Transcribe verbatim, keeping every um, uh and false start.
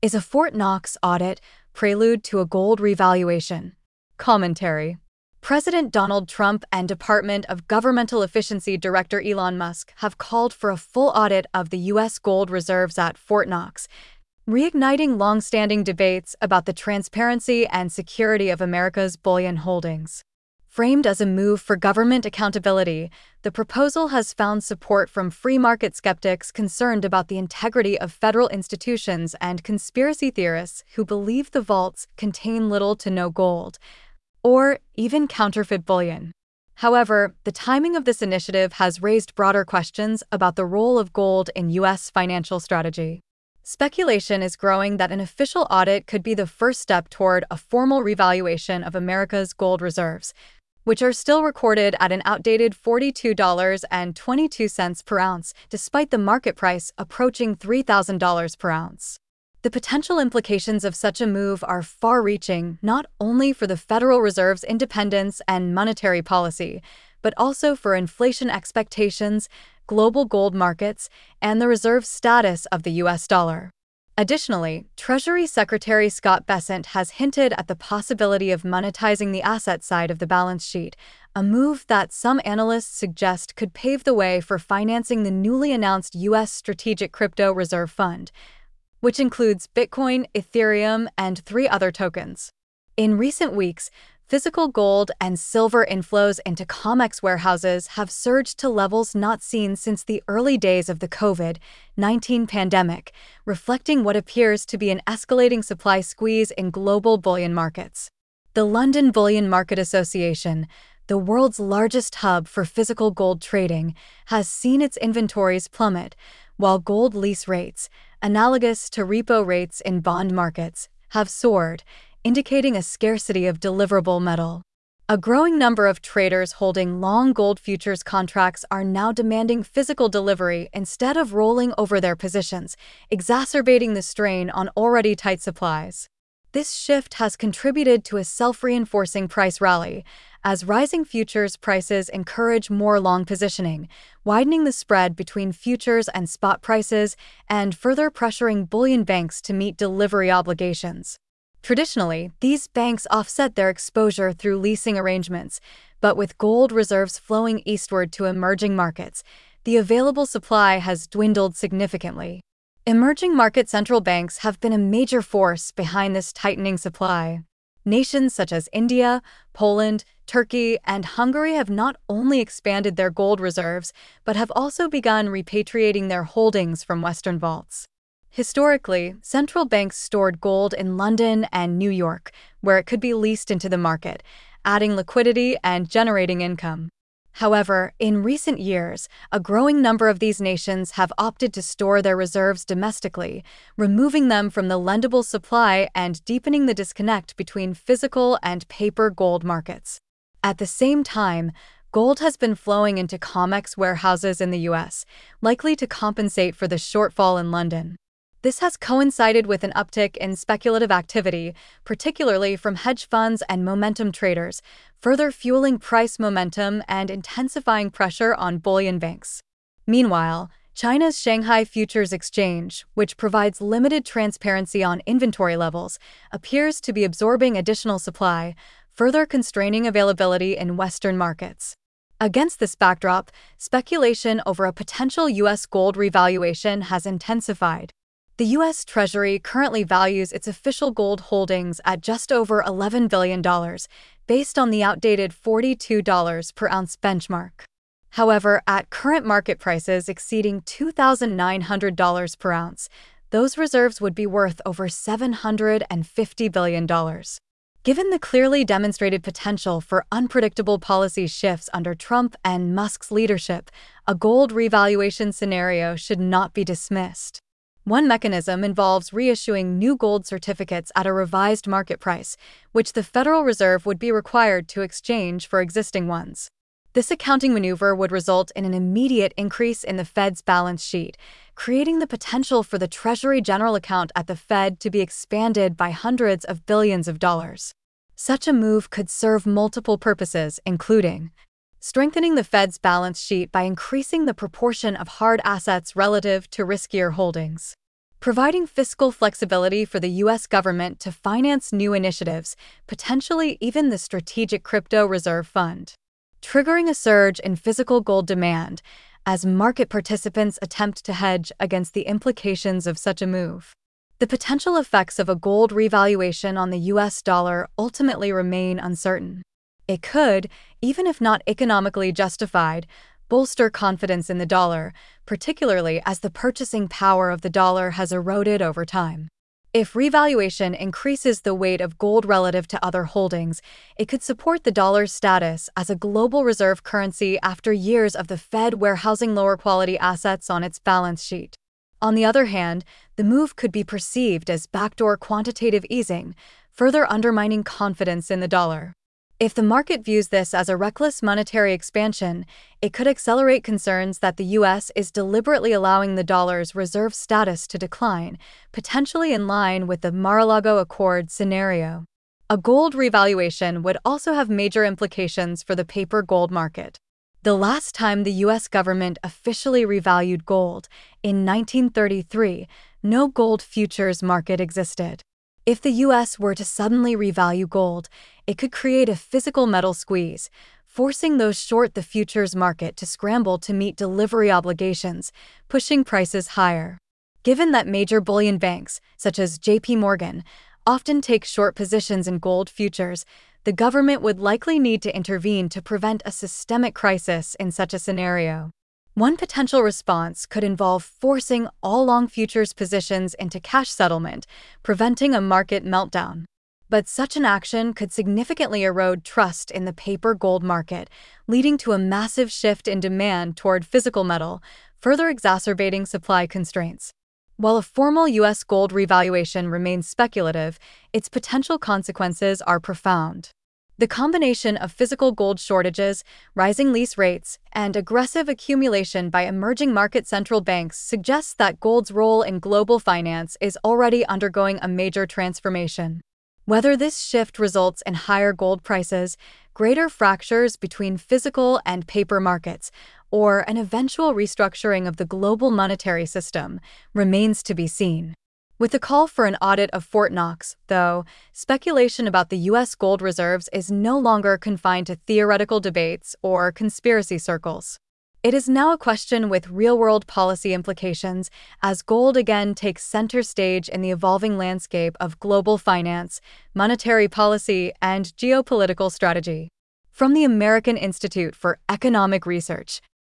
Is a Fort Knox audit prelude to a gold revaluation? Commentary. President Donald Trump and Department of Governmental Efficiency Director Elon Musk have called for a full audit of the U S gold reserves at Fort Knox, reigniting long-standing debates about the transparency and security of America's bullion holdings. Framed as a move for government accountability, the proposal has found support from free market skeptics concerned about the integrity of federal institutions and conspiracy theorists who believe the vaults contain little to no gold, or even counterfeit bullion. However, the timing of this initiative has raised broader questions about the role of gold in U S financial strategy. Speculation is growing that an official audit could be the first step toward a formal revaluation of America's gold reserves, which are still recorded at an outdated forty-two dollars and twenty-two cents per ounce, despite the market price approaching three thousand dollars per ounce. The potential implications of such a move are far-reaching, not only for the Federal Reserve's independence and monetary policy, but also for inflation expectations, global gold markets, and the reserve status of the U S dollar. Additionally, Treasury Secretary Scott Bessent has hinted at the possibility of monetizing the asset side of the balance sheet, a move that some analysts suggest could pave the way for financing the newly announced U S Strategic Crypto Reserve Fund, which includes Bitcoin, Ethereum, and three other tokens. In recent weeks, physical gold and silver inflows into COMEX warehouses have surged to levels not seen since the early days of the COVID nineteen pandemic, reflecting what appears to be an escalating supply squeeze in global bullion markets. The London Bullion Market Association, the world's largest hub for physical gold trading, has seen its inventories plummet, while gold lease rates, analogous to repo rates in bond markets, have soared, indicating a scarcity of deliverable metal. A growing number of traders holding long gold futures contracts are now demanding physical delivery instead of rolling over their positions, exacerbating the strain on already tight supplies. This shift has contributed to a self-reinforcing price rally, as rising futures prices encourage more long positioning, widening the spread between futures and spot prices and further pressuring bullion banks to meet delivery obligations. Traditionally, these banks offset their exposure through leasing arrangements, but with gold reserves flowing eastward to emerging markets, the available supply has dwindled significantly. Emerging market central banks have been a major force behind this tightening supply. Nations such as India, Poland, Turkey, and Hungary have not only expanded their gold reserves, but have also begun repatriating their holdings from Western vaults. Historically, central banks stored gold in London and New York, where it could be leased into the market, adding liquidity and generating income. However, in recent years, a growing number of these nations have opted to store their reserves domestically, removing them from the lendable supply and deepening the disconnect between physical and paper gold markets. At the same time, gold has been flowing into COMEX warehouses in the U S, likely to compensate for the shortfall in London. This has coincided with an uptick in speculative activity, particularly from hedge funds and momentum traders, further fueling price momentum and intensifying pressure on bullion banks. Meanwhile, China's Shanghai Futures Exchange, which provides limited transparency on inventory levels, appears to be absorbing additional supply, further constraining availability in Western markets. Against this backdrop, speculation over a potential U S gold revaluation has intensified. The U S Treasury currently values its official gold holdings at just over eleven billion dollars, based on the outdated forty-two dollars per ounce benchmark. However, at current market prices exceeding two thousand nine hundred dollars per ounce, those reserves would be worth over seven hundred fifty billion dollars. Given the clearly demonstrated potential for unpredictable policy shifts under Trump and Musk's leadership, a gold revaluation scenario should not be dismissed. One mechanism involves reissuing new gold certificates at a revised market price, which the Federal Reserve would be required to exchange for existing ones. This accounting maneuver would result in an immediate increase in the Fed's balance sheet, creating the potential for the Treasury General Account at the Fed to be expanded by hundreds of billions of dollars. Such a move could serve multiple purposes, including strengthening the Fed's balance sheet by increasing the proportion of hard assets relative to riskier holdings, providing fiscal flexibility for the U S government to finance new initiatives, potentially even the Strategic Crypto Reserve Fund, triggering a surge in physical gold demand as market participants attempt to hedge against the implications of such a move. The potential effects of a gold revaluation on the U S dollar ultimately remain uncertain. It could, even if not economically justified, bolster confidence in the dollar, particularly as the purchasing power of the dollar has eroded over time. If revaluation increases the weight of gold relative to other holdings, it could support the dollar's status as a global reserve currency after years of the Fed warehousing lower quality assets on its balance sheet. On the other hand, the move could be perceived as backdoor quantitative easing, further undermining confidence in the dollar. If the market views this as a reckless monetary expansion, it could accelerate concerns that the U S is deliberately allowing the dollar's reserve status to decline, potentially in line with the Mar-a-Lago Accord scenario. A gold revaluation would also have major implications for the paper gold market. The last time the U S government officially revalued gold, in nineteen thirty-three, no gold futures market existed. If the U S were to suddenly revalue gold, it could create a physical metal squeeze, forcing those short the futures market to scramble to meet delivery obligations, pushing prices higher. Given that major bullion banks, such as J P Morgan, often take short positions in gold futures, the government would likely need to intervene to prevent a systemic crisis in such a scenario. One potential response could involve forcing all long futures positions into cash settlement, preventing a market meltdown. But such an action could significantly erode trust in the paper gold market, leading to a massive shift in demand toward physical metal, further exacerbating supply constraints. While a formal U S gold revaluation remains speculative, its potential consequences are profound. The combination of physical gold shortages, rising lease rates, and aggressive accumulation by emerging market central banks suggests that gold's role in global finance is already undergoing a major transformation. Whether this shift results in higher gold prices, greater fractures between physical and paper markets, or an eventual restructuring of the global monetary system, remains to be seen. With the call for an audit of Fort Knox, though, speculation about the U S gold reserves is no longer confined to theoretical debates or conspiracy circles. It is now a question with real-world policy implications as gold again takes center stage in the evolving landscape of global finance, monetary policy, and geopolitical strategy. From the American Institute for Economic Research,